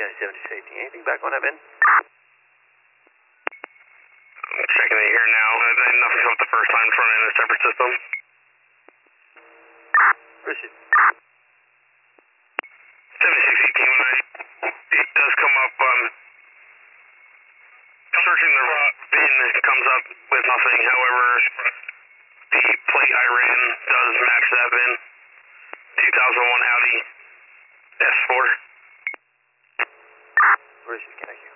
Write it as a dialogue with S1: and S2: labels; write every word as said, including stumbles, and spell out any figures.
S1: County seventy safety. Anything back on that, Ben?
S2: I'm checking it here now. Nothing from the first time from in a separate system.
S1: Appreciate it.
S2: seventy-six eighteen, when I, it does come up, um, searching the bin comes up with nothing. However, the plate I ran does match that bin. two thousand one Audi S four.
S1: Appreciate it. Thank you.